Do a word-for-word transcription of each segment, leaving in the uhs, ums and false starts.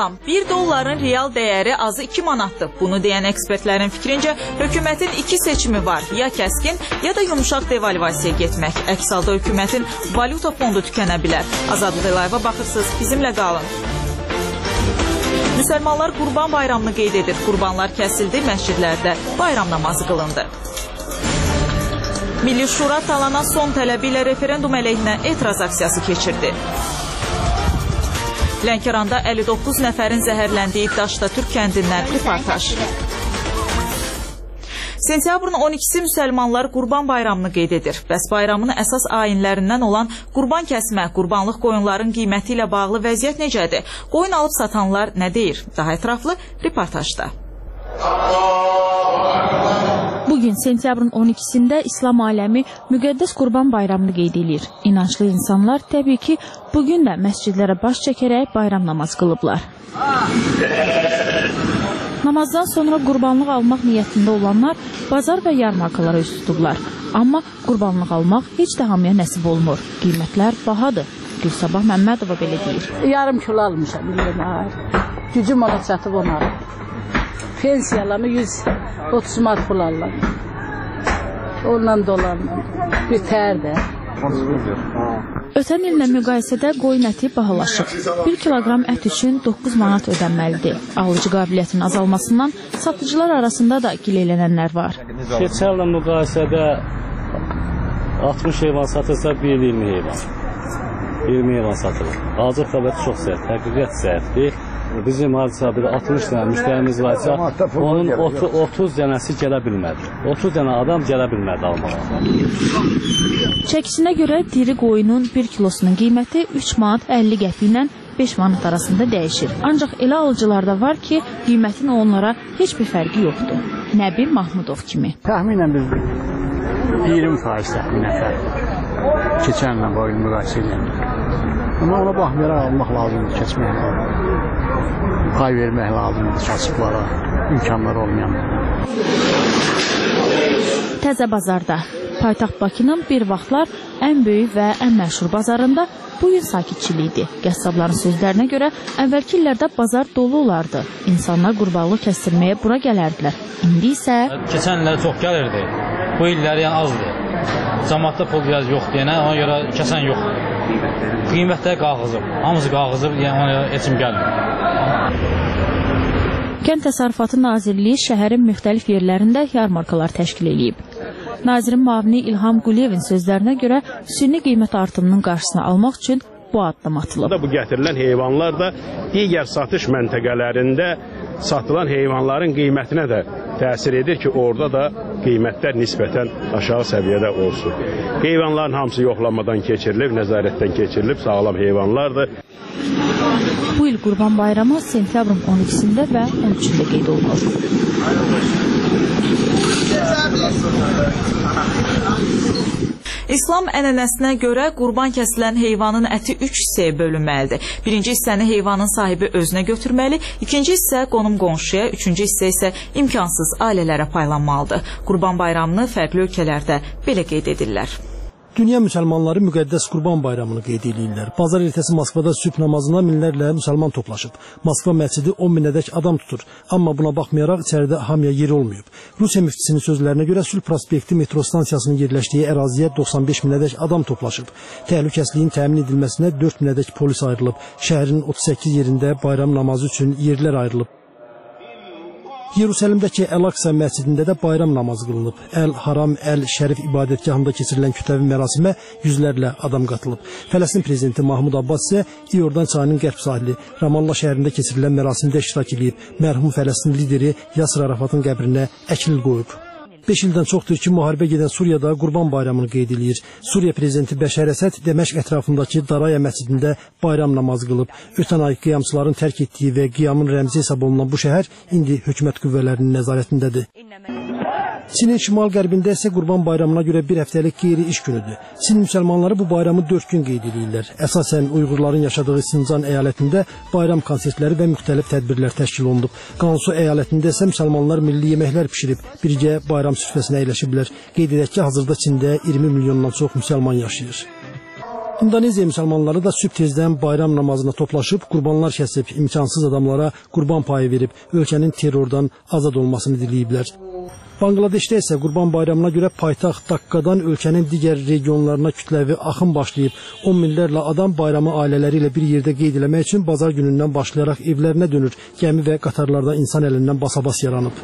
Salam, bir dolların real dəyəri azı iki manatdır. Bunu deyən ekspertlərin fikrincə, hökumətin iki seçimi var. Ya kəskin, ya da yumuşaq devalvasiya getmək. Əks halda hökumətin valyuta fondu tükənə bilər. Azadlıq Elayeva baxırsınız, bizimlə qalın. Müsəlmanlar Qurban bayramını qeyd edir. Qurbanlar kəsildi, məscidlərdə bayram namazı qılındı. Milli Şura talana son tələbi ilə referendum əleyhinə etiraz aksiyası keçirdi. Lənkəranda əlli doqquz nəfərin zəhərləndiyi Daştatürk kəndindən reportaj. Sentyabrın on ikisi müsəlmanlar Qurban bayramını qeyd edir. Bəs bayramın əsas ayinlərindən olan qurban kəsmə, qurbanlıq qoyunların qiyməti ilə bağlı vəziyyət necədir? Qoyun alıb satanlar nə deyir? Daha ətraflı reportajda. Bugün sentyabrın on ikisində İslam aləmi müqəddəs Qurban bayramını qeyd edir. İnançlı insanlar təbii ki, bugün də məscidlərə baş çəkərək bayram namazı qılıblar. Namazdan sonra qurbanlıq almaq niyyətində olanlar bazar və yarmarkalara üz tutublar. Amma qurbanlıq almaq heç də hamıya nəsib olmur. Qiymətlər bahadır. Gülsabah Məmmədova belə deyir. Yarım kilo almışam, bilməm. Gücüm ona çatıb ona. Pensiyalarımı yüz otuz manat pul alırlar. Ondan dolarla bitər də. Ötən illə müqayisədə qoyun əti bahalaşıb. bir kiloqram ət üçün doqquz manat ödənməlidir. Alıcı qabiliyyətinin azalmasından satıcılar arasında da gileylənənlər var. Keçən ilə müqayisədə altmış heyvan satılsa bir iyirmi heyvan. iyirmi heyvan satılır. Hazır xəbər çox səhət, həqiqət səhətdir. Bizim hadisə altmış dənə müştərimiz varsa, onun otuz dənəsi gələ bilmədi. otuz dənə adam gələ bilmədi almağa. Çəkisinə görə diri qoyunun bir kilosunun qiyməti üç manat əlli qəpik ilə beş manat arasında dəyişir. Ancaq elə alıcılar da var ki, qiymətin onlara heç bir fərqi yoxdur. Nəbi Mahmudov kimi. Təxminən biz iyirmi faiz təxminən fərq. Keçənlə qoyun müqayisə edən. Amma ona baxmayaraq almaq lazımdır, keçmək lazımdır. Pay vermək lazımdır kasıblara, imkanları olmayanlara. Təzə bazarda, paytaxt Bakının bir vaxtlar ən böyük və ən məşhur bazarında bu gün sakitçilikdir. Qəssabların sözlərinə görə əvvəlki illərdə bazar dolu olardı. İnsanlar qurbanlıq kəstirməyə bura gələrdilər. İndi isə... Keçən illər çox gəlirdi. Bu illər yəni azdır. Cəmaatda pul biraz yox deyənə, ona görə kəsən yoxdur. Qiymətlər qalxızıb, hamısı qalxızıb, yəni ona görə heç kim gəlmir. Kənd Təsərrüfatı Nazirliyi şəhərin müxtəlif yerlərində yarmarkalar təşkil edib. Nazirin müavini İlham Quliyevin sözlərinə görə süni qiymət artımının qarşısını almaq üçün bu addım atılıb. Bu gətirilən heyvanlar da digər satış məntəqələrində satılan heyvanların qiymətinə də təsir edir ki, orada da qiymətlər nisbətən aşağı səviyyədə olsun. Heyvanların hamısı yoxlamadan keçirilib, nəzarətdən keçirilib, sağlam heyvanlardır. Bu il Qurban bayramı sentyabrın on ikisində və on üçündə qeyd olunur. İslam ənənəsinə görə qurban kəsilən heyvanın əti üç hissəyə bölünməlidir. Birinci hissəni heyvanın sahibi özünə götürməli, ikinci hissə qonum qonşuya, üçüncü hissə isə imkansız ailələrə paylanmalıdır. Qurban bayramını fərqli ölkələrdə belə qeyd edirlər. Dünya müsəlmanları müqəddəs Qurban bayramını qeyd edirlər. Bazar ertəsi Moskvada sübh namazına minlərlə müsəlman toplaşıb. Moskva məscidi on minədək adam tutur. Amma buna baxmayaraq içəridə hamıya yeri olmayıb. Rusiya müftisinin sözlərinə görə Sülh prospekti metro stansiyasının yerləşdiyi əraziyə doxsan beş minədək adam toplaşıb. Təhlükəsizliyin təmin edilməsinə dörd minədək polis ayrılıb. Şəhərin otuz səkkiz yerində bayram namazı üçün yerlər ayrılıb. Yerusəlimdəki Əl-Aqsa məscidində də bayram namazı qılınıb. Əl-Haram, Əl-Şərif ibadətgahında keçirilən kütləvi mərasimə yüzlərlə adam qatılıb. Fələstin prezidenti Mahmud Abbas isə İordan çayının qərb sahili Ramallah şəhərində keçirilən mərasimdə iştirak edib. Mərhum Fələstin lideri Yasir Arafatın qəbrinə əklil qoyub. beş ildən çoxdur ki, müharibə gedən Suriyada Qurban bayramını qeyd edir. Suriya prezidenti Bəşər Əsəd Dəməşq ətrafındakı Daraya məscidində bayram namazı qılıb. Ötən ay qiyamçıların tərk etdiyi və qiyamın rəmzi hesab olunan bu şəhər indi hökumət qüvvələrinin nəzarətindədir. Çinin şimal-qərbində isə Qurban bayramına görə bir həftəlik qeyri-iş günüdür. Çin müsəlmanları bu bayramı dörd gün qeyd edirlər. Əsasən Uyğurların yaşadığı Sincan əyalətində bayram konsertləri və müxtəlif tədbirlər təşkil olunub. Gansu əyalətində isə müsəlmanlar milli yeməklər pişirib, birgə bayram süfrəsinə əyləşiblər. Qeyd edək ki, hazırda Çində iyirmi milyondan çox müsəlman yaşayır. İndoneziya müsəlmanları da sübh tezdən bayram namazına toplaşıb, qurbanlar kəsib, imkansız adamlara qurban payı verib, ölkənin terrordan azad olmasını diləyiblər. Bangladeşdə isə Qurban Bayramına görə paytaxt Daqqadan ölkənin digər regionlarına kütləvi axın başlayıb. on minlərlə adam bayramı ailələri ilə bir yerdə qeyd eləmək üçün bazar günündən başlayaraq evlərinə dönür. Gəmi və qatarlarda insan əlindən basa-bas yaranıb.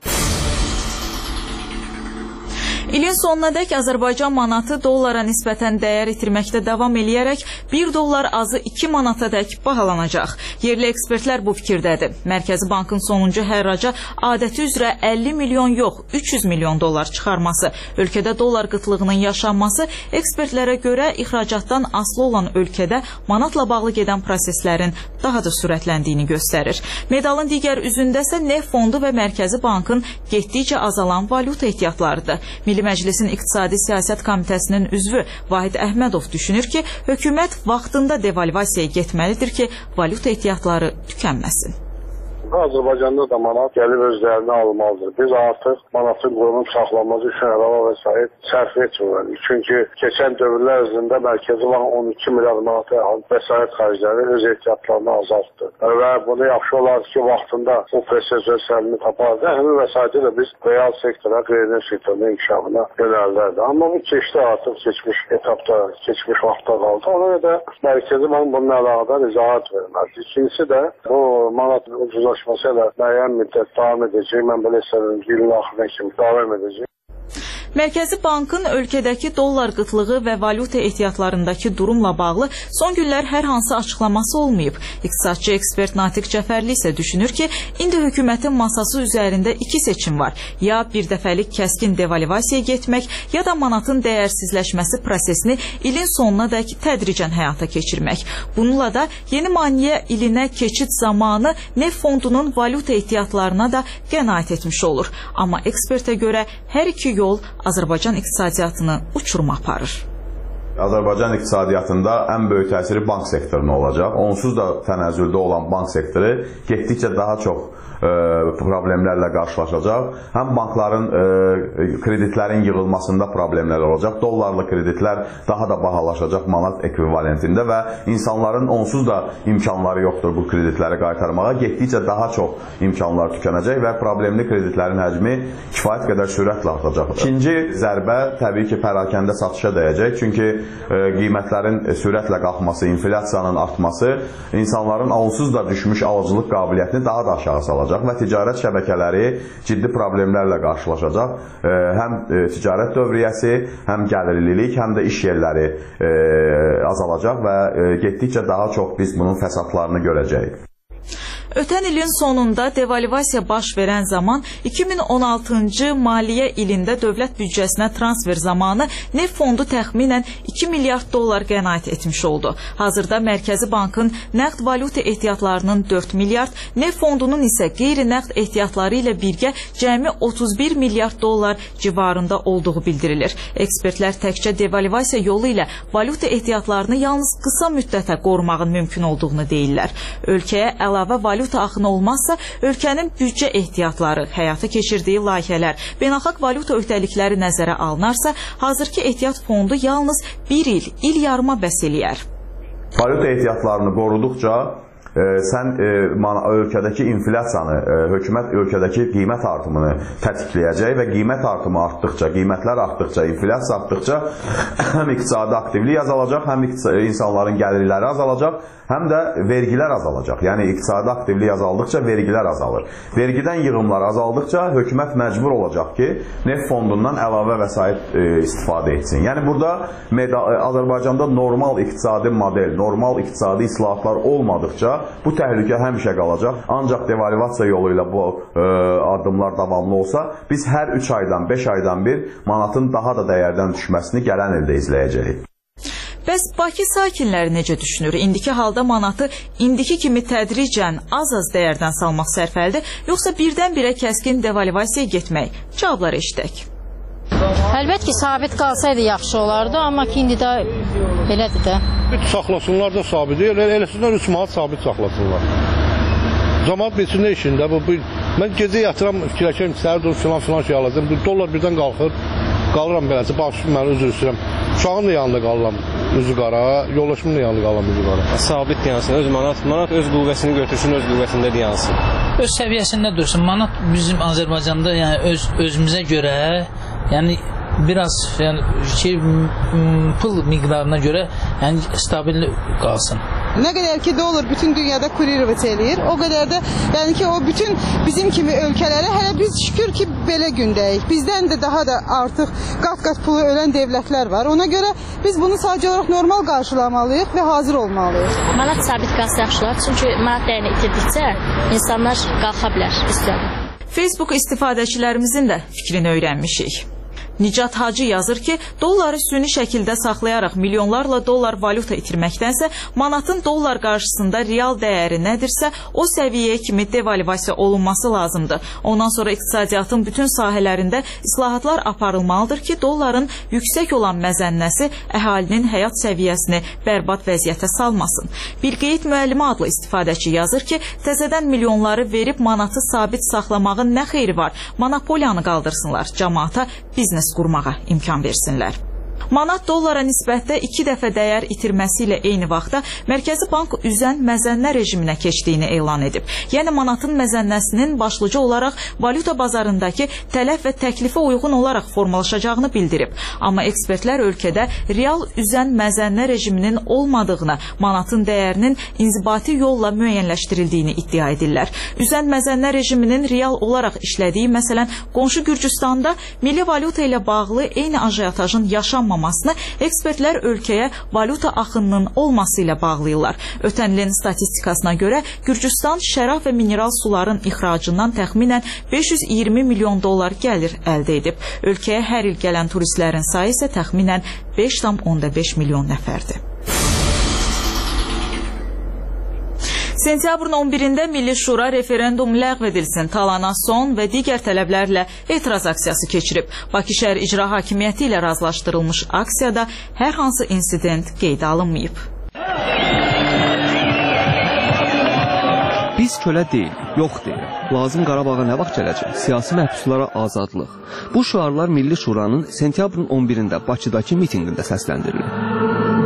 İlin sonunadək Azərbaycan manatı dollara nisbətən dəyər itirməkdə davam eləyərək bir dollar azı iki manatadək bahalanacaq. Yerli ekspertlər bu fikirdədir. Mərkəzi Bankın sonuncu hərraca adəti üzrə əlli milyon yox, üç yüz milyon dollar çıxarması, ölkədə dollar qıtlığının yaşanması ekspertlərə görə ixracatdan asılı olan ölkədə manatla bağlı gedən proseslərin daha da sürətləndiyini göstərir. Medalın digər üzündə isə neft fondu və Mərkəzi Bankın getdikcə azalan valyuta ehtiyatlarıdır. Milli Məclisin İqtisadi Siyasət Komitəsinin üzvü Vahid Əhmədov düşünür ki, hökumət vaxtında devalvasiyaya getməlidir ki, valyuta ehtiyatları tükənməsin. Azərbaycanda da manat gəlib özlərini almalıdır. Biz artıq manatın qorunub saxlanması üçün əlavə vəsait sərf etmirik. Çünki keçən dövrlər ərzində Mərkəzi Bank on iki milyard manata vəsait xərcləri öz ehtiyatlarını azaltdı. Və bunu yaxşı olardı ki, vaxtında bu proses öz səlini tapardı. Həmin vəsaiti də biz real sektora, qeyri-neft sektorunun inkişafına yönəldirdi. Amma bu keçdi artıq keçmiş etapda, keçmiş vaxtda qaldı. Ona görə də Mərkəzi Bank bununla əlaqədar izahat verməlidir. İkincisi də bu manat ucuzlaşması ilə müəyyən müddət davam edəcək. Mən belə hesablayıram ki, ilin axırına kimi davam edəcək. Mərkəzi Bankın ölkədəki dollar qıtlığı və valyuta ehtiyatlarındakı durumla bağlı son günlər hər hansı açıqlaması olmayıb. İqtisadçı ekspert Natiq Cəfərli isə düşünür ki, indi hökumətin masası üzərində iki seçim var. Ya bir dəfəlik kəskin devalvasiyaya getmək, ya da manatın dəyərsizləşməsi prosesini ilin sonunadək tədricən həyata keçirmək. Bununla da yeni maliyyə ilinə keçid zamanı neft fondunun valyuta ehtiyatlarına da qənaət etmiş olur. Amma ekspertə görə hər iki yol Azərbaycan iqtisadiyyatını uçuruma aparır. Azərbaycan iqtisadiyyatında ən böyük təsiri bank sektoruna olacaq. Onsuz da tənəzzüldə olan bank sektoru getdikcə daha çox e, problemlərlə qarşılaşacaq. Həm bankların e, kreditlərin yığılmasında problemlər olacaq. Dollarlı kreditlər daha da bahalaşacaq manat ekvivalentində və insanların onsuz da imkanları yoxdur bu kreditləri qaytarmağa. Getdikcə daha çox imkanlar tükənəcək və problemli kreditlərin həcmi kifayət qədər sürətlə artacaq. İkinci zərbə təbii ki, pərakəndə satışa dəyəcək. Çünki qiymətlərin sürətlə qalxması, inflyasiyanın artması insanların onsuz da düşmüş alıcılıq qabiliyyətini daha da aşağı salacaq və ticarət şəbəkələri ciddi problemlərlə qarşılaşacaq. Həm ticarət dövriyyəsi, həm gəlirlilik, həm də iş yerləri azalacaq və getdikcə daha çox biz bunun fəsadlarını görəcəyik. Ötən ilin sonunda devalvasiya baş verən zaman iki min on altıncı maliyyə ilində dövlət büdcəsinə transfer zamanı neft fondu təxminən iki milyard dollar qənaət etmiş oldu. Hazırda Mərkəzi Bankın nəqd valyuta ehtiyatlarının dörd milyard, neft fondunun isə qeyri-nəqd ehtiyatları ilə birgə cəmi otuz bir milyard dollar civarında olduğu bildirilir. Ekspertlər təkcə devalvasiya yolu ilə valyuta ehtiyatlarını yalnız qısa müddətə qorumağın mümkün olduğunu deyirlər. Ölkəyə əlavə valyuta valyuta axını olmazsa, ölkənin büdcə ehtiyatları, həyata keçirdiyi layihələr, beynəlxalq valyuta öhdəlikləri nəzərə alınarsa, hazırki ehtiyat fondu yalnız bir il, il yarıma bəs eləyər. Valyuta ehtiyatlarını qoruduqca e, sən e, ölkədəki inflyasiyanı, e, hökumət ölkədəki qiymət artımını tətikləyəcək və qiymət artımı artdıqca, qiymətlər artdıqca, inflyasiya artdıqca həm iqtisadi aktivlik azalacaq, həm insanların gəlirləri azalacaq, həm də vergilər azalacaq. Yəni, iqtisadi aktivlik azaldıqca vergilər azalır. Vergidən yığımlar azaldıqca hökumət məcbur olacaq ki, neft fondundan əlavə vəsait e, istifadə etsin. Yəni, burada Azərbaycanda normal iqtisadi model, normal iqtisadi islahatlar olmadıqca bu təhlükə həmişə qalacaq. Ancaq devalvasiya yolu ilə bu e, addımlar davamlı olsa, biz hər üç aydan, beş aydan bir manatın daha da dəyərdən düşməsini gələn ildə izləyəcəyik. Bəs Bakı sakinləri necə düşünür? İndiki halda manatı indiki kimi tədricən az-az dəyərdən salmaq sərfəlidir, yoxsa birdən-birə kəskin devalvasiyaya getmək? Cavablar eşidək. Əlbət ki, sabit qalsaydı yaxşı olardı, amma ki, indi də belədir də. Saxlasınlar da sabit, eləsinlər üç manat sabit saxlasınlar. Cəmaət bilsin nə işində, bu, bu, mən gecə yatıram, fikirləşirəm, səhər dur, filan filan şey alacam, dollar birdən qalxır, qalıram beləcə, başım mən özür istəyirəm. Uşağın da yanında qalıram üzü qara, yoldaşımın da yanında qalıram üzü qara. Sabit dayansın, öz manat, manat öz qüvvəsini götürsün, öz qüvvəsində dayansın. Öz səviyyəsində dursun. Manat bizim Azərbaycanda yəni öz özümüzə görə, yəni biraz yəni şey pul miqdarına görə yəni stabil qalsın. Ne kadar ki dolar bütün dünyada kuririvet eləyir, o kadar da yani ki o bütün bizim kimi ülkelere hele biz şükür ki belə gündəyik. Bizden de daha da artık qat qat pulu ölen devletler var. Ona göre biz bunu sadece olarak normal karşılamalıyıq ve hazır olmalıyıq. Manat sabit qalsa yaxşılar, çünki manat dəyərini itirdikcə insanlar qalxa bilər üstəlik. Facebook istifadəçilərimizin də fikrini öyrənmişik. Nicat Hacı yazır ki, dolları süni şəkildə saxlayaraq milyonlarla dollar valyuta itirməkdənsə, manatın dollar qarşısında real dəyəri nədirsə, o səviyyəyə kimi devalvasiya olunması lazımdır. Ondan sonra iqtisadiyyatın bütün sahələrində islahatlar aparılmalıdır ki, dolların yüksək olan məzənnəsi əhalinin həyat səviyyəsini bərbad vəziyyətə salmasın. Bilqeyit müəllimi adlı istifadəçi yazır ki, təzədən milyonları verib manatı sabit saxlamağın nə xeyri var? Monopoliyanı qaldırsınlar, cəmaata biznes qurmağa imkan versinlər. Manat dollara nisbətdə iki dəfə dəyər itirməsi ilə eyni vaxtda Mərkəzi Bank üzən məzənnə rejiminə keçdiyini elan edib. Yəni manatın məzənnəsinin başlıca olaraq valyuta bazarındakı tələb və təklifə uyğun olaraq formalaşacağını bildirib. Amma ekspertlər ölkədə real üzən məzənnə rejiminin olmadığını, manatın dəyərinin inzibati yolla müəyyənləşdirildiyini iddia edirlər. Üzən məzənnə rejiminin real olaraq işlədiyi, məsələn, qonşu Gürcüstanda milli valyuta ilə bağlı eyni ajiyatajın yaşanmaması ekspertlər ölkəyə valyuta axınının olması ilə bağlayırlar. Ötən ilin statistikasına görə Gürcüstan şərab və mineral suların ixracından təxminən beş yüz iyirmi milyon dollar gəlir əldə edib. Ölkəyə hər il gələn turistlərin sayı isə təxminən beş tam onda beş milyon nəfərdir. Sentyabrın on birində Milli Şura referendum ləğv edilsin, talana son və digər tələblərlə etiraz aksiyası keçirib. Bakı şəhər icra hakimiyyəti ilə razılaşdırılmış aksiyada hər hansı insident qeydə alınmayıb. Biz kölə deyil, yox deyil. Lazım Qarabağa nə vaxt gələcək? Siyasi məhbuslara azadlıq. Bu şüarlar Milli Şuranın sentyabrın on birində Bakıdakı mitinqində səsləndirilir.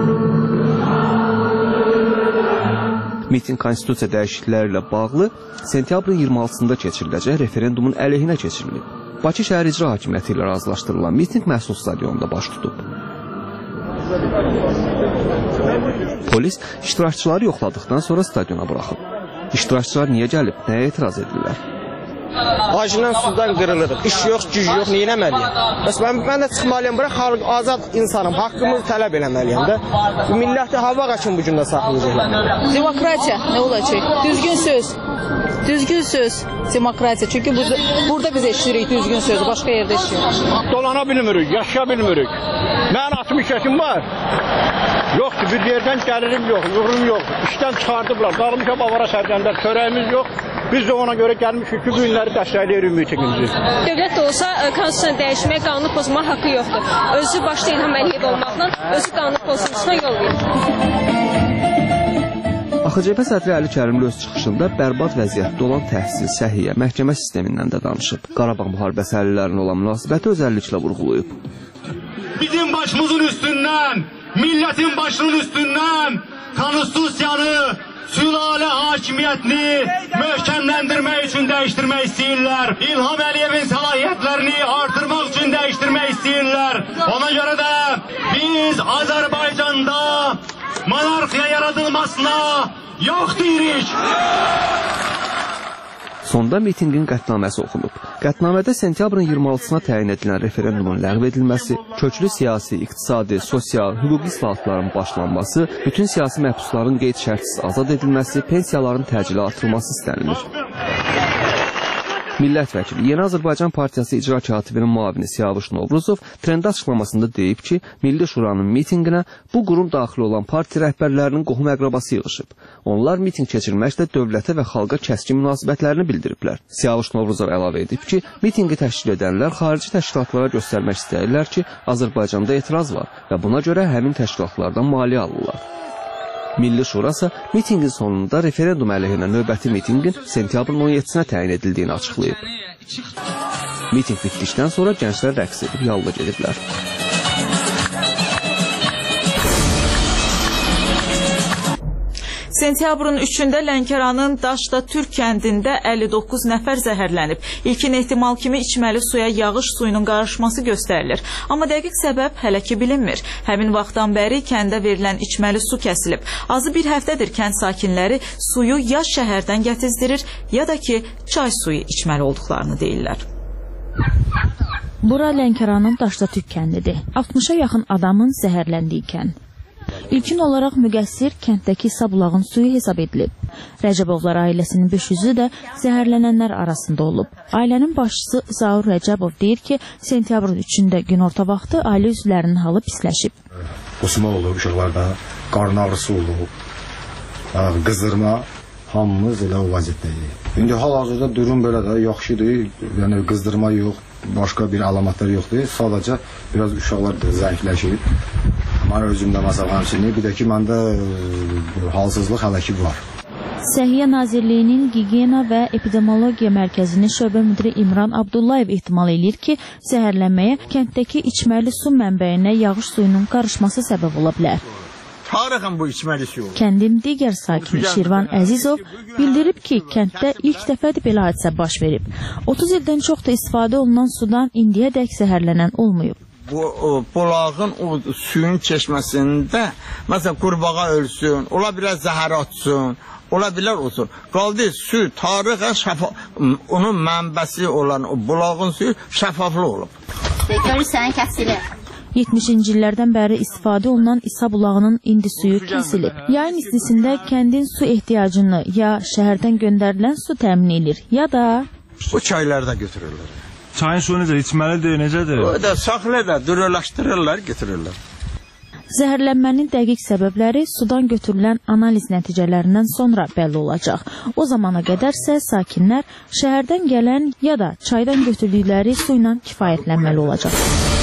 Miting konstitusiya dəyişiklikləri ilə bağlı sentyabrın iyirmi altısında keçiriləcək referendumun əleyhinə keçirilib. Bakı şəhər icra hakimiyyəti ilə razılaşdırılan miting məhsul stadionunda baş tutub. Polis iştirakçıları yoxladıqdan sonra stadiona buraxıb. İştirakçılar niyə gəlib, nəyə etiraz edirlər? Acından sudan qırılırıq. İş yox, güc yox, neyə eləməliyəm? Bəs mən, mən də çıxmalıyam bura, xalq azad insanım, haqqımızı tələb eləməliyəm də. Bu milləti hava qaçın bu gündə saxlayacaqlar. Demokratiya nə olacaq? Düzgün söz. Düzgün söz. Demokratiya. Çünki bu, burada biz eşidirik düzgün sözü, başqa yerdə eşidirik. Dolana bilmirik, yaşaya bilmirik. Mən altmış yaşım var. Yoxdur, bir yerdən gəlirim yox, yurum yox. İşdən çıxardıblar, qalmışam avara sərgəndə, çörəyimiz yox. Biz də ona görə gəlmişik ki, bu günləri dəstəkləyirik mitingimizi. Dövlət də olsa konstitusiyanı dəyişməyə, qanunu pozmağa haqqı yoxdur. Özü başda İlham Əliyev olmaqla özü qanunu pozuntusuna yol verir. A X C B sədri Əli Kərimli öz çıxışında bərbad vəziyyətdə olan təhsil, səhiyyə, məhkəmə sistemindən də danışıb. Qarabağ müharibəsi əlillərinə olan münasibəti özəlliklə vurğulayıb. Bizim başımızın üstündən, millətin başının üstündən konstitusiyanı, sülalə hakimiyyətini möhkəmləndirmək üçün dəyişdirmək istəyirlər. İlham Əliyevin səlahiyyətlərini artırmaq üçün dəyişdirmək istəyirlər. Ona görə də biz Azərbaycanda monarxiya yaradılmasına yox deyirik. Sonda mitingin qətnaməsi oxunub. Qətnamədə sentyabrın iyirmi altısına təyin edilən referendumun ləğv edilməsi, köklü siyasi, iqtisadi, sosial, hüquqi islahatların başlanması, bütün siyasi məhbusların qeyd şərtsiz azad edilməsi, pensiyaların təcili artırılması istənilir. Millət vəkili Yeni Azərbaycan Partiyası icra katibinin müavini Siyavuş Novruzov trendə açıqlamasında deyib ki, Milli Şuranın mitinqinə bu qurum daxil olan partiya rəhbərlərinin qohum əqrabası yığışıb. Onlar miting keçirməklə dövlətə və xalqa kəskin münasibətlərini bildiriblər. Siyavuş Novruzov əlavə edib ki, mitinqi təşkil edənlər xarici təşkilatlara göstərmək istəyirlər ki, Azərbaycanda etiraz var və buna görə həmin təşkilatlardan maliyyə alırlar. Milli Şurası mitingin sonunda referendum əleyhinə növbəti mitingin sentyabrın on yeddisinə təyin edildiyini açıqlayıb. Miting bitdikdən sonra gənclər rəqs edib yallı gediblər. Sentyabrın üçündə Lənkəranın Daşda Türk kəndində əlli doqquz nəfər zəhərlənib. İlkin ehtimal kimi içməli suya yağış suyunun qarışması göstərilir. Amma dəqiq səbəb hələ ki bilinmir. Həmin vaxtdan bəri kəndə verilən içməli su kəsilib. Azı bir həftədir kənd sakinləri suyu ya şəhərdən gətizdirir, ya da ki çay suyu içməli olduqlarını deyirlər. Bura Lənkəranın Daşda Türk kəndidir. altmışa yaxın adamın zəhərləndiyi kənd. İlkin olaraq müqəssir kənddəki sabulağın suyu hesab edilib. Rəcəbovlar ailəsinin beş yüzü də zəhərlənənlər arasında olub. Ailənin başçısı Zaur Rəcəbov deyir ki, sentyabrın üçündə günorta vaxtı ailə üzvlərinin halı pisləşib. Qusma olub, uşaqlarda qarın ağrısı olub, qızdırma, hamımız elə o vəziyyətdəyik. İndi hal-hazırda durum belə də yaxşıdır, yəni qızdırma yox, başqa bir əlamətlər yoxdur, sadəcə biraz uşaqlar zəifləşib. Mən özümdə məsələn həmçinin, bir də ki, məndə halsızlıq hələ ki var. Səhiyyə Nazirliyinin Gigiyena və Epidemiologiya Mərkəzinin şöbə müdiri İmran Abdullayev ehtimal edir ki, zəhərlənməyə kənddəki içməli su mənbəyinə yağış suyunun qarışması səbəb ola bilər. Tarixən bu içməli su. Kəndin digər sakini Şirvan Əzizov bildirib ki, kənddə ilk dəfədir belə hadisə baş verib. otuz ildən çox da istifadə olunan sudan indiyədək zəhərlənən olmayıb. Bu bulağın o suyun çeşməsində məsələn qurbağa ölsün, ola bilər zəhər atsın, ola bilər olsun. Qaldı su tarixən şəffaf, onun mənbəsi olan o bulağın suyu şəffaflı olub. Görürsən kəsilir. yetmişinci illərdən bəri istifadə olunan İsa bulağının indi suyu kəsilib. Yayın istisində kəndin su ehtiyacını ya şəhərdən göndərilən su təmin edir, ya da bu çaylarda götürürlər. Çayın suyu necə, içməlidir, necədir? O da saxlayırlar, dürüləşdirirlər, götürürlər. Zəhərlənmənin dəqiq səbəbləri sudan götürülən analiz nəticələrindən sonra bəlli olacaq. O zamana qədərsə sakinlər şəhərdən gələn ya da çaydan götürdükləri su ilə kifayətlənməli olacaq.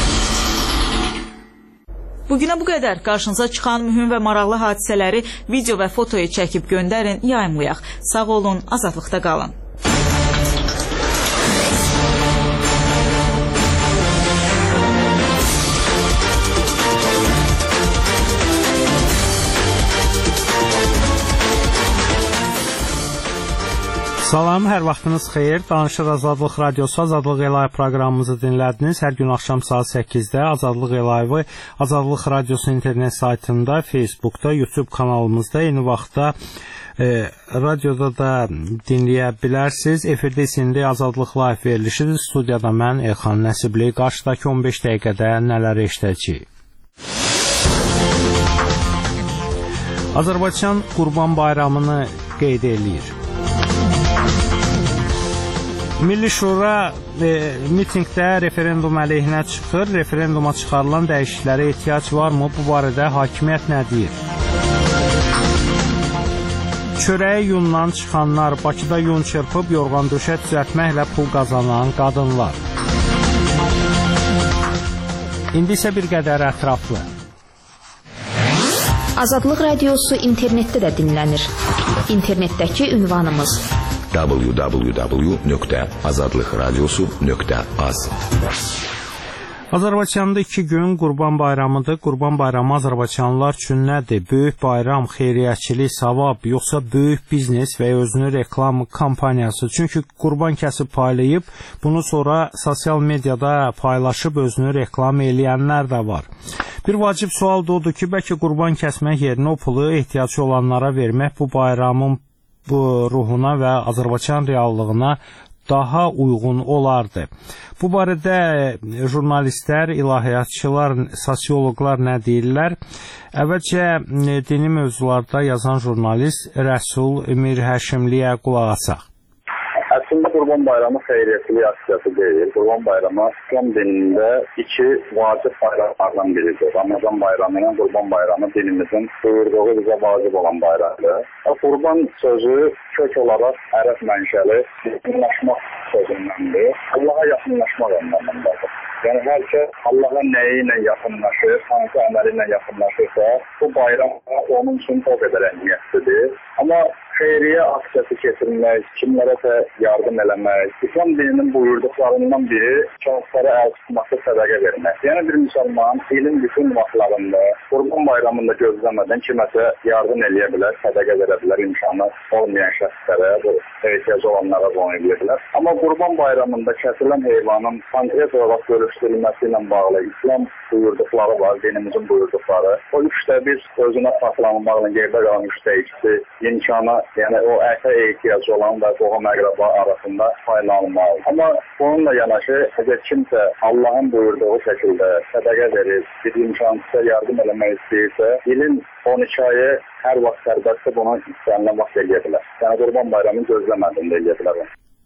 Bugünə bu qədər. Qarşınıza çıxan mühüm və maraqlı hadisələri video və fotoyu çəkib göndərin, yayımlayaq. Sağ olun, azadlıqda qalın. Salam, hər vaxtınız xeyir. Danışır Azadlıq Radiosu, Azadlıq Elayı proqramımızı dinlədiniz. Hər gün axşam saat səkkizdə Azadlıq Elayı Azadlıq Radiosu internet saytında, Facebookda, YouTube kanalımızda, eyni vaxtda e, radioda da dinləyə bilərsiniz. Efirdə isindi Azadlıq Live verilişidir. Studiyada mən Elxan Nəsibli. Qarşıdakı on beş dəqiqədə nələr eşidəcəyik? Azərbaycan Qurban Bayramını qeyd eləyir. Milli Şura e, mitingdə referendum əleyhinə çıxır. Referenduma çıxarılan dəyişikliklərə ehtiyac varmı? Bu barədə hakimiyyət nə deyir? Çörəyi yundan çıxanlar, Bakıda yun çırpıb yorğan döşə düzəltməklə pul qazanan qadınlar. İndi isə bir qədər ətraflı. Azadlıq Radiosu internetdə də dinlənir. İnternetdəki ünvanımız w w w nöqtə azadlıqradiosu nöqtə az. Azərbaycanda iki gün Qurban Bayramıdır. Qurban Bayramı Azərbaycanlılar üçün nədir? Böyük bayram, xeyriyyəçilik, savab, yoxsa böyük biznes və özünü reklam kampaniyası? Çünki qurban kəsib paylayıb, bunu sonra sosial mediada paylaşıb özünü reklam eləyənlər də var. Bir vacib sual da odur ki, bəlkə qurban kəsmək yerinə o pulu ehtiyacı olanlara vermək bu bayramın bu ruhuna və Azərbaycan reallığına daha uyğun olardı. Bu barədə jurnalistlər, ilahiyyatçılar, sosioloqlar nə deyirlər? Əvvəlcə dini mövzularda yazan jurnalist Rəsul Mirhəşimliyə qulaq asaq. Əslində Qurban Bayramı xeyriyyəçilik aksiyası deyil. Qurban Bayramı İslam dinində iki vacib bayramlardan biridir. Ramazan bayramı ilə Qurban Bayramı dinimizin buyurduğu bizə vacib olan bayramdır. Qurban sözü kök olaraq ərəb mənşəli yaxınlaşmaq sözündəndir. Allaha yaxınlaşmaq anlamındadır. Yəni hər kəs Allaha nəyi ilə yaxınlaşır, hansı əməli ilə yaxınlaşırsa, bu bayram onun üçün o qədər əhəmiyyətlidir. Amma xeyriyyə aksiyası keçirmək, kimlərəsə yardım eləmək, İslam dininin buyurduqlarından biri şəxslərə əl tutmaqda sədaqə vermək. Yəni bir müsəlman ilin bütün vaxtlarında, Qurban bayramında gözləmədən kiməsə yardım eləyə bilər, sədaqə verə bilər, imkanı olmayan şəxslərə, bu ehtiyacı olanlara bunu eləyə bilər. Amma Qurban bayramında kəsilən heyvanın konkret olaraq görüşdürülməsi ilə bağlı İslam buyurduqları var, dinimizin buyurduqları. O üçdə bir özünə saxlanmaqla yerdə qalan üçdə ikisi imkana, yəni o ətə ehtiyacı olan və qohum əqrəba arasında faydalanmalıdır. Amma bununla yanaşı, əgər kimsə Allahın buyurduğu şəkildə sədaqə verir, bir imkansıza yardım eləmək istəyirsə, ilin on iki ayı hər vaxt sərbəstə bunu istəyənlə vaxt eləyə bilər. Yəni Qurban bayramını gözləmədən də eləyə bilər.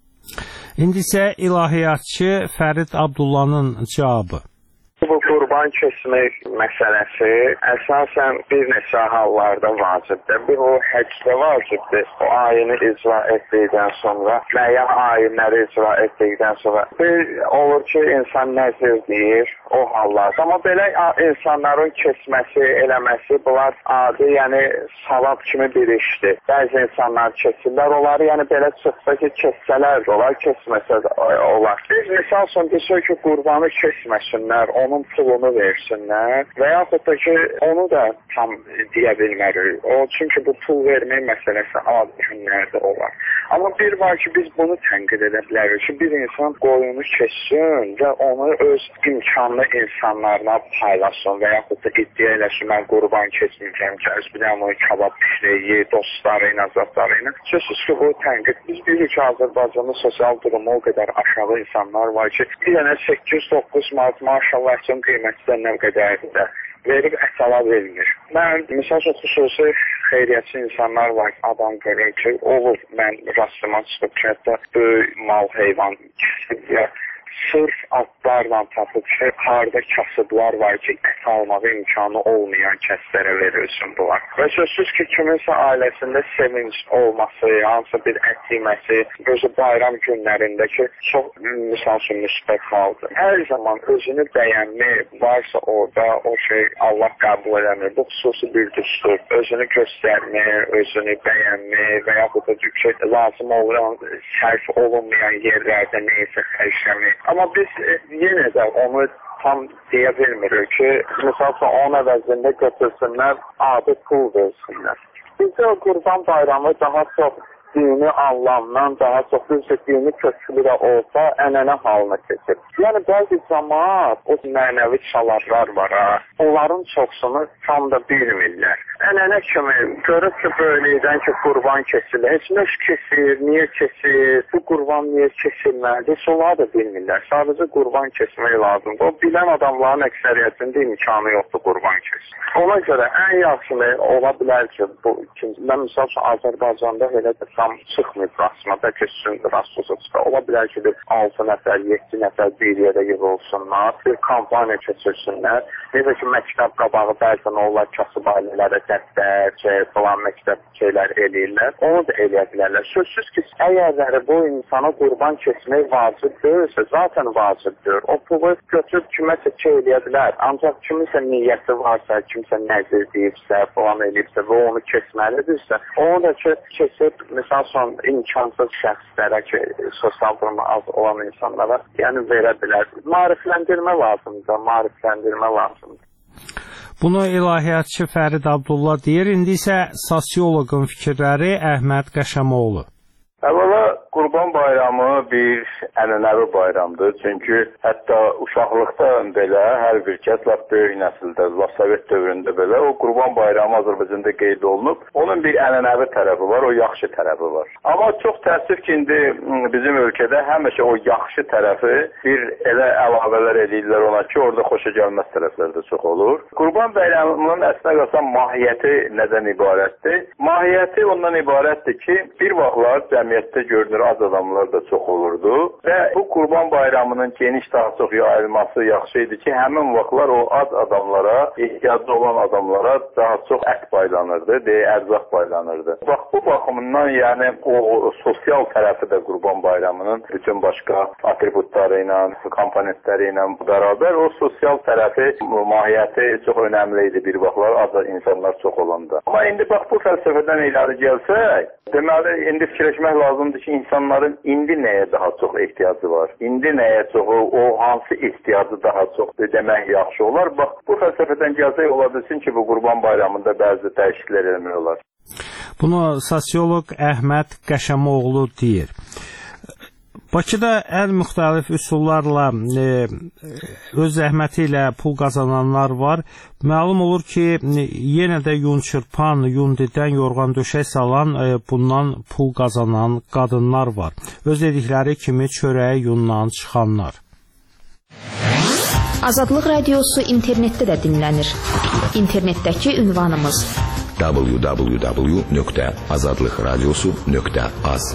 İndi isə ilahiyyatçı Fərid Abdullahın cavabı. Bu qurban keçmək məsələsi əsasən bir neçə hallarda vacibdir. Bir o həcdə vacibdir. O ayini icra etdikdən sonra, müəyyən ayinləri icra etdikdən sonra bir olur ki, insan nəzir deyir o hallarda. Amma belə insanların keçməsi, eləməsi bunlar adi, yəni savab kimi bir işdir. Bəzi insanlar keçirlər, onları yəni belə çıxsa ki, keçsələr də olar, keçməsə də olar. Biz misal üçün desək ki, qurbanı keçməsinlər, onun pulunu versinlər və yaxud da ki, onu da tam deyə bilmərik. O, çünki bu pul vermək məsələsi adi günlərdə olar. Amma bir var ki, biz bunu tənqid edə bilərik ki, bir insan qoyunu keçsin və onu öz imkanlı insanlarına paylaşsın və yaxud da iddia eləsin, mən qurban keçməyəcəm ki, öz biləm o kabab pişləyi, dostları ilə, zatları ilə. Sözsüz ki, bu tənqid. Biz bilirik ki, Azərbaycanda sosial durumu o qədər aşağı insanlar var ki, bir dənə səkkiz doqquz manat maşallah üçün qiyməti də nə qədərdir də verib əsala vermir. Mən, misal üçün, xüsusi xeyriyyətçi insanlar var, adam görür ki, olur, mən rastıma çıxıb ki, hətta böyük mal heyvan kəsib ya, sırf atlarla tapıb ki, harada kasıblar var ki, ət almağı imkanı olmayan kəslərə verilsin bunlar. Və sözsüz ki, kiminsə ailəsində sevinç olması, hansısa bir ət yeməsi, özü bayram günlərindəki çox, misal üçün, müsbət haldır. Hər zaman özünü bəyənmək varsa orada, o şey Allah qəbul edəmir. Bu xüsusi bir düstur. Özünü göstərmək, özünü bəyənmək və yaxud da ki, lazım olan, sərf olunmayan yerlərdə neysə xərcləmək. Amma biz e, yenə də onu tam deyə bilmirik ki, misal üçün, onun əvəzində götürsünlər, adi pul versinlər. Bizdə o Qurban bayramı daha çox dini anlamdan, daha çox bir dini köklü də olsa, ənənə halına keçir. Yəni, bəzi cəmaat, o mənəvi çalarlar var, ha, onların çoxsunu tam da bilmirlər. Ənənə kimi görüb ki, böyləkdən ki, qurban kesilir. Heç nə kesir, niyə kesir, bu qurban niyə kesilməlidir, onlar da bilmirlər. Sadəcə qurban kesmək lazımdır. O bilən adamların əksəriyyətində imkanı yoxdur qurban kesir. Ona görə ən yaxşını ola bilər ki, bu ikinci, mən misal üçün Azərbaycanda elə də tam çıxmır rasma, bəlkə sizin rastlısı çıxar. Ola bilər ki, bir altı nəfər, yeddi nəfər bir yerə yığılsınlar, bir kampaniya keçirsinlər. Necə ki, məktəb qabağı bəzən onlar kasıb ailələrə dəftər, şey, falan məktəb şeylər eləyirlər. Onu da eləyə bilərlər. Sözsüz ki, əgərləri bu insana qurban kesmək vacib deyilsə, zaten vacibdir. O pulu götürüb kiməsə şey eləyə bilər. Ancaq kiminsə niyyəti varsa, kimsə nəzir deyibsə, falan eləyibsə və onu kesməlidirsə, onu da ki, kesib, misal son imkansız şəxslərə ki, sosial durumu az olan insanlara, yəni verə bilər. Maarifləndirmə lazımdır, maarifləndirmə lazımdır. Bunu ilahiyyatçı Fərid Abdullah deyir. İndi isə sosioloqun fikirləri Əhməd Qəşəmoğlu. Əvvəla Qurban bayramı bir ənənəvi bayramdır. Çünki hətta uşaqlıqdan belə hər bir kəs, lap böyük nəsildə, lap Sovet dövründə belə o Qurban bayramı Azərbaycanda qeyd olunub. Onun bir ənənəvi tərəfi var, o yaxşı tərəfi var. Amma çox təəssüf ki, indi bizim ölkədə həmişə o yaxşı tərəfi bir elə əlavələr edirlər ona ki, orada xoşa gəlməz tərəflər də çox olur. Qurban bayramının əslində qalsa mahiyyəti nədən ibarətdir? Mahiyyəti ondan ibarətdir ki, bir vaxtlar cəmiyyətdə görünür az adamlar da çox olurdu və bu Qurban bayramının geniş daha çox yayılması yaxşı idi ki, həmin vaxtlar o az adamlara, ehtiyacı olan adamlara daha çox ət paylanırdı, deyə ərzaq paylanırdı. Bax Bu baxımından yəni o, o sosial tərəfi də Qurban Bayramının bütün başqa atributları ilə, komponentləri ilə bərabər o sosial tərəfi, mahiyyəti çox önəmli idi bir vaxtlar az insanlar çox olanda. Amma indi bax bu fəlsəfədən irəli gəlsək, deməli indi fikirləşmək lazımdır ki, insanların indi nəyə daha çox ehtiyacı var? İndi nəyə çox, o hansı ehtiyacı daha çox demək yaxşı olar? Bax bu fəlsəfədən gəlsək ola bilsin ki, bu Qurban Bayramında bəzi dəyişikliklər eləmək olar. Bunu sosioloq Əhməd Qəşəmoğlu deyir. Bakıda ən müxtəlif üsullarla e, öz zəhməti ilə pul qazananlar var. Məlum olur ki, yenə də yun çırpan, yun didən, yorğan döşək salan, e, bundan pul qazanan qadınlar var. Öz dedikləri kimi çörəyi yundan çıxanlar. Azadlıq Radiosu internetdə də dinlənir. İnternetdəki ünvanımız w w w nöqtə azadlıq radiosu nöqtə az.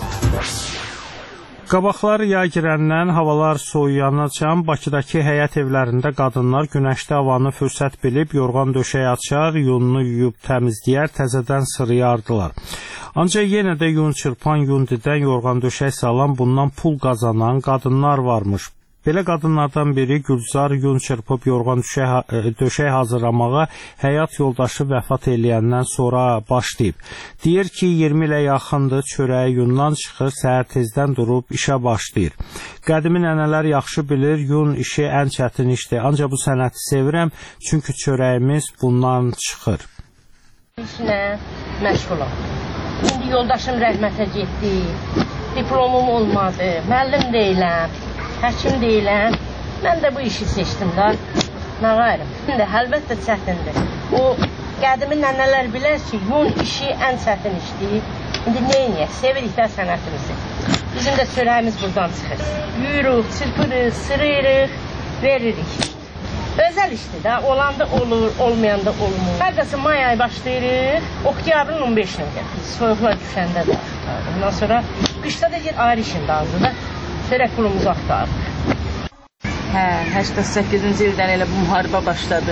Qabaqlar yay girəndən havalar soyuyanacan Bakıdakı həyət evlərində qadınlar günəşli havanı fürsət bilib yorğan döşək açar, yununu yuyub təmizləyər, təzədən sırıyardılar. Ancaq yenə də yun çırpan, yun didən, yorğan döşək salan, bundan pul qazanan qadınlar varmış. Belə qadınlardan biri Gülzar yun çırpıb yorğan döşək hazırlamağa həyat yoldaşı vəfat eləyəndən sonra başlayıb. Deyir ki, iyirmi ilə yaxındır çörəyi yundan çıxır, səhər tezdən durub işə başlayır. Qədimi nənələr yaxşı bilir, yun işi ən çətin işdir. Ancaq bu sənəti sevirəm, çünki çörəyimiz bundan çıxır. İşinə məşğulam. İndi yoldaşım rəhmətə getdi, diplomum olmadı, müəllim deyiləm. Həkim deyiləm, mən də bu işi seçdim da, nə qayrım. İndi əlbəttə çətindir. O, qədimi nənələr bilər ki, yun işi ən çətin işdir. İndi neyniyək, sevirik də sənətimizi. Bizim də çörəyimiz buradan çıxır. Yuyuruq, çırpırıq, sırıyırıq, veririk. Özəl işdir də, olanda olur, olmayanda olmur. Hərdəsi may ayı başlayırıq, oktyabrın on beşində. Soyuqlar düşəndə də. Ondan sonra qışda da ayrı işin dağıldı da. Sərək pulumuzu axtarır. Hə, səksən səkkizinci ildən elə bu müharibə başladı.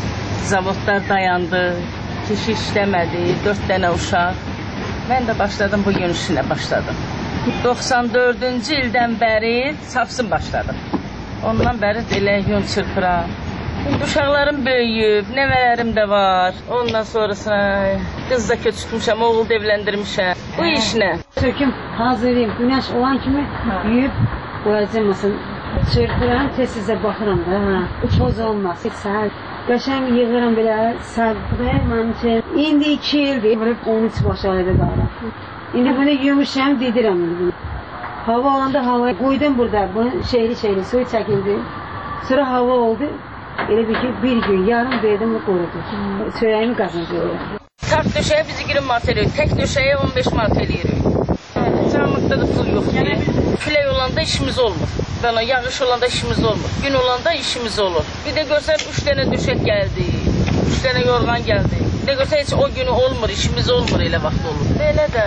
Zavodlar dayandı, kişi işləmədi, dörd dənə uşaq. Mən də başladım, bu gün işinə başladım. doxsan dördüncü ildən bəri çapsın başladım. Ondan bəri elə yun çırpıram. İndi uşaqlarım böyüyüb, nəvələrim də var. Ondan sonrasına qız da köçürtmüşəm, oğul da evləndirmişəm. Bu işinə. Söküm hazırlayayım, günəş olan kimi yuyub qoyacaqmasın. Çırpıram, tez-tezə baxıram da, ha. Toz olmaz, heç səhər. Qəşəng yığıram belə, sərpıdır mənim üçün. İndi iki ildir, böyle on üç baş ayda qalır. İndi bunu yumuşam, dedirəm. Hava olanda hava qoydum burada, bunu şeyli-şeyli suyu çəkildi. Sonra hava oldu. Elə bir ki, bir gün, yarım verdim, qorudu. Çörəyimi qazanacaq. Tart döşəyə bizi girin manat eləyirik. Tək döşəyə on beş manat eləyirik. Canlıqda da pul yoxdur. Külək olanda işimiz olmur. Bana yağış olanda işimiz olmur. Gün olanda işimiz olur. Bir də görsən üç dənə döşək gəldi. Üç dənə yorğan gəldi. Bir də görsən heç o günü olmur, işimiz olmur elə vaxt olur. Belə də.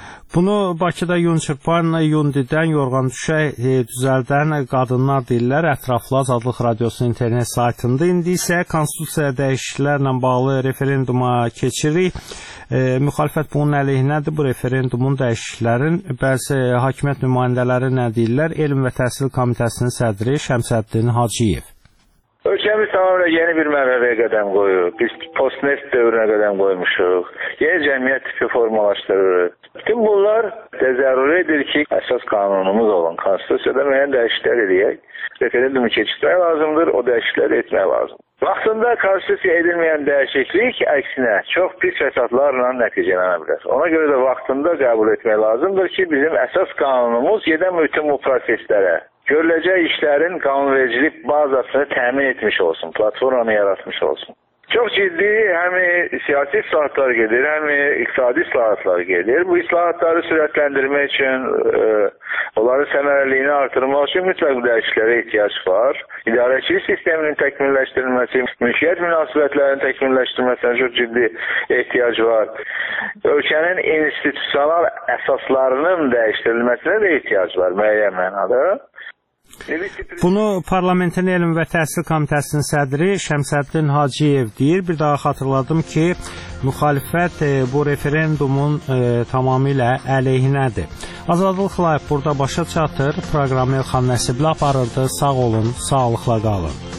Bunu Bakıda yun çırpan, yun didən, yorğan düşək e, düzəldən qadınlar deyirlər. Ətraflı Azadlıq Radiosunun internet saytında. İndi isə konstitusiya dəyişikliklərlə bağlı referenduma keçirik. E, müxalifət bunun əleyhinədir. Bu referendumun dəyişikliklərin bəzi hakimiyyət nümayəndələri nə deyirlər? Elm və Təhsil Komitəsinin sədri Şəmsəddin Hacıyev. Ölkəmiz tamamilə yeni bir mərhələyə qədəm qoyur. Biz postneft dövrünə qədəm qoymuşuq. Yeni cəmiyyət tipi formalaşdırırıq. Bütün bunlar təzərrürədir ki, əsas qanunumuz olan konstitusiyada müəyyən dəyişikliklər edək. Referendumu keçirmək lazımdır, o dəyişiklikləri etmək lazım. Vaxtında konstitusiya edilməyən dəyişiklik əksinə çox pis fəsadlarla nəticələnə bilər. Ona görə də vaxtında qəbul etmək lazımdır ki, bizim əsas qanunumuz gedən bütün bu proseslərə, görüləcək işlərin qanunvericilik bazasını təmin etmiş olsun, platformanı yaratmış olsun. Çox ciddi həm siyasi islahatlar gedir, həm iqtisadi islahatlar gedir. Bu islahatları sürətləndirmək üçün, e, onların səmərəliyini artırmaq üçün mütləq dəyişikliklərə ehtiyac var. İdarəçilik sisteminin təkmilləşdirilməsi, mülkiyyət münasibətlərinin təkmilləşdirilməsinə çox ciddi ehtiyac var. Ölkənin institusional əsaslarının dəyişdirilməsinə də ehtiyac var müəyyən mənada. Bunu Parlamentin Elm və Təhsil Komitəsinin sədri Şəmsəddin Hacıyev deyir. Bir daha xatırladım ki, müxalifət e, bu referendumun e, tamamilə əleyhinədir. Azadlıq Live burada başa çatır. Proqramı Elxan Nəsibli aparırdı. Sağ olun, sağlıqla qalın.